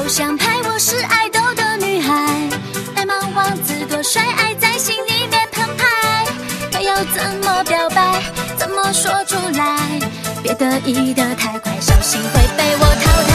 偶像派，我是爱豆的女孩，白马王子多帅，爱在心里面澎湃。该要怎么表白，怎么说出来？别得意的太快，小心会被我淘汰。